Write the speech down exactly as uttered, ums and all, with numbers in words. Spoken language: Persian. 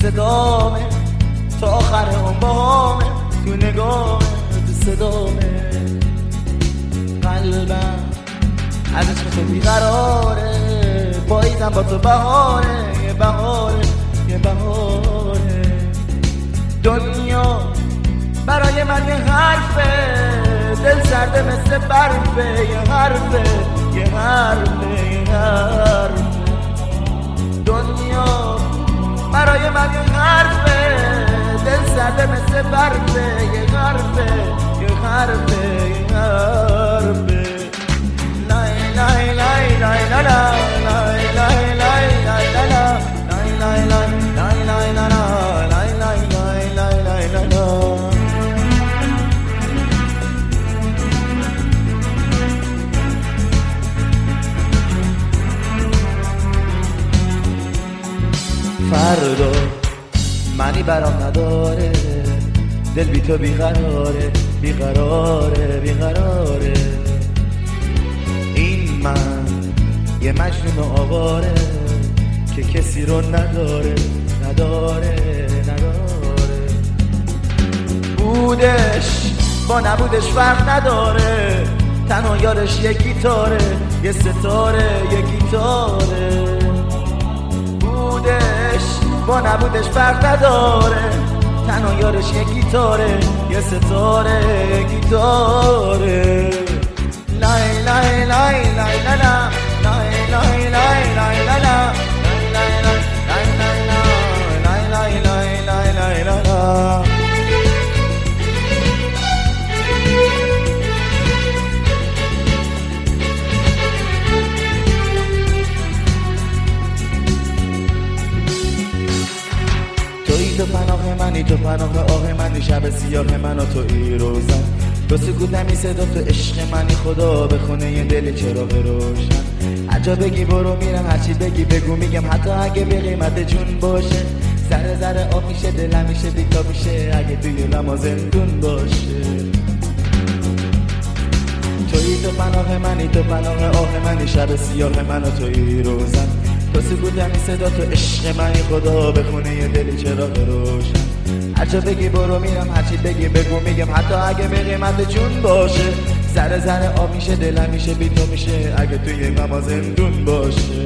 صدامه تا آخر اون باهامه، تو نگامه تو صدامه. قلبم از عشق تو بیقراره، پاییزم با تو بهاره، یه بهاره یه بهاره. دنیا برای من یه حرفه، دل سرده مثل برفه، یه حرفه یه حرفه یه حرفه. دنیا برای من یه حرفه، دل سرده مثل برفه، یه حرفه یه حرفه یه حرفه. لای لای لای لای لای لای لای لای لای لای لای لای لای لای لای لای لای لای. فردا منی برام نداره، دل بی تو بیقراره بیقراره بیقراره. این من یه مجنون آواره که کسی رو نداره نداره نداره. بودش با نبودش فرق نداره، تنها یارش یه گیتاره، یه ستاره یه گیتاره. بودش با نبودش فرق نداره، تنها یارش یه گیتاره، یه ستاره یه گیتاره. لای لای لای لای لای لای لای لای لای لای لای لای لای. توی تو پناه منی، تو پناه آه منی، شب سیاه من و توی روزن. تو سکوت نمی صدا تو عشق منی، خدا بخونه یه دل چراغ روشن. هرجا بگی برو میرم، هرچی بگی بگو میگم، حتی اگه به قیمت جون باشه. ذره ذره آب میشه دلم میشه بیتا میشه، اگه توی لما زندون باشه. توی تو پناه منی، تو پناه آه منی، شب سیاه من و توی روزن. تو سکوت نمی صدا تو عشق منی، خدا بخونه یه دل چراغ روشن. هرچه بگی برو میرم، هرچی بگی بگو میگم، حتی اگه به قیمت جون باشه. ذره ذره آب میشه دلم میشه بی تو میشه، اگه توی غم زندون باشه.